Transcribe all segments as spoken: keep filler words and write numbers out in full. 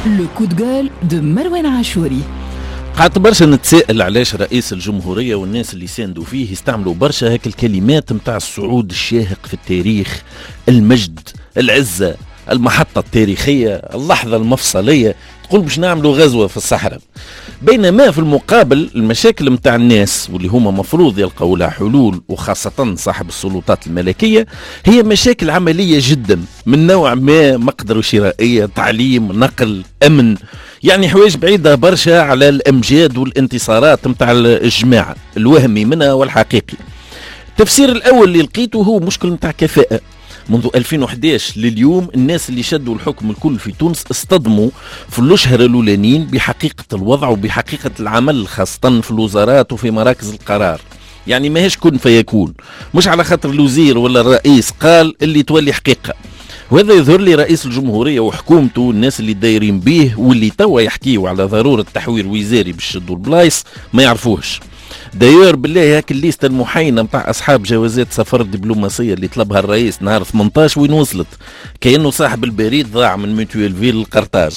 لو كو دو غول دو مروان عاشوري. قعدت برشا نتسائل علاش رئيس الجمهورية والناس اللي ساندوا فيه يستعملوا برشا هيك الكلمات متاع الصعود الشاهق في التاريخ، المجد، العزة، المحطة التاريخية، اللحظة المفصلية، تقول باش نعملوا غزوة في الصحراء. بينما في المقابل المشاكل متاع الناس واللي هما مفروض يلقوا لها حلول، وخاصة صاحب السلطات الملكية، هي مشاكل عملية جدا من نوع ما مقدرة شرائية، تعليم، نقل، أمن، يعني حوايج بعيدة برشا على الأمجاد والانتصارات متاع الجماعة الوهمي منها والحقيقي. التفسير الأول اللي لقيته هو مشكل متاع كفاءة. منذ ألفين وإحدى عشر لليوم الناس اللي شدوا الحكم الكل في تونس اصطدموا في الأشهر الأولانيين بحقيقة الوضع وبحقيقة العمل، خاصة في الوزارات وفي مراكز القرار. يعني ماهيش كن فيكون، مش على خاطر الوزير ولا الرئيس قال اللي تولي حقيقة. وهذا يظهر لي رئيس الجمهورية وحكومته الناس اللي دايرين به واللي توا يحكيوا على ضرورة تحوير وزاري باش يشدوا البلايص ما يعرفوهش. داير بالله هاك الليسته المحينه متاع اصحاب جوازات سفر الدبلوماسيه اللي طلبها الرئيس نهار ثمانية عشر وين وصلت؟ كانه صاحب البريد ضاع من ميتويل فيل القرطاج.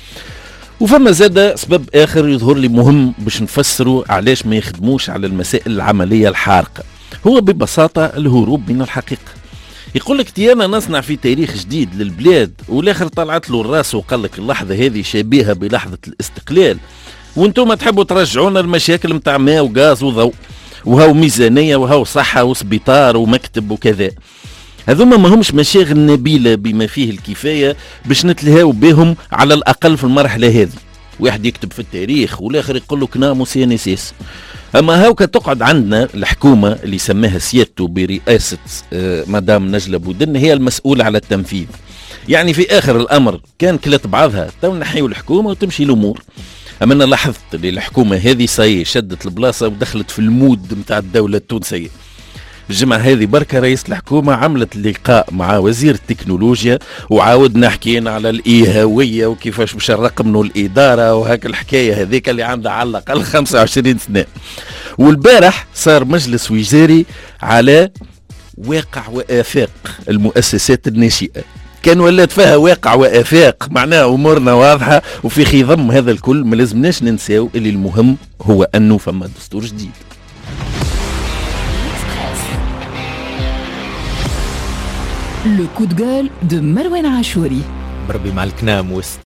وفما زاد سبب اخر يظهر لي مهم باش نفسروا علاش ما يخدموش على المسائل العمليه الحارقه، هو ببساطه الهروب من الحقيقه. يقول لك تيانا نصنع في تاريخ جديد للبلاد، والاخر طلعت له الراس وقال لك اللحظه هذه شبيهه بلحظه الاستقلال، وانتم تحبوا ترجعونا المشاكل متاع ماء وغاز وضوء وهو ميزانية وهو صحة وسبيطار ومكتب وكذا. هذوما ما همش مشاغل نبيلة بما فيه الكفاية باش نتلهاو بهم على الأقل في المرحلة هذه. واحد يكتب في التاريخ والآخر يقول له كنام سيانسيس. أما هاوكا تقعد عندنا الحكومة اللي سماها سيادته برئاسة آه مدام نجلة بودن هي المسؤولة على التنفيذ. يعني في آخر الأمر كان كلت بعضها تو نحيوا الحكومة وتمشي الأمور. أما أنا لاحظت اللي الحكومة هذه صاي شدت البلاصة ودخلت في المود متاع الدولة التونسية. الجمعة هذه بركة رئيس الحكومة عملت لقاء مع وزير التكنولوجيا وعاودنا حكينا على الإيهاوية وكيفاش باش نرقموا الإدارة وهاك الحكاية هذيك اللي عندها على الأقل خمسة وعشرين سنة. والبارح صار مجلس وزاري على واقع وآفاق المؤسسات الناشئة. كان ولات فيها واقع وآفاق، معناها أمورنا واضحة. وفي خضم هذا الكل ما لازمناش ننساو اللي المهم هو أنه فما دستور جديد. لو كو دو غول دو مروان عاشوري. بربي مع الكنام وسط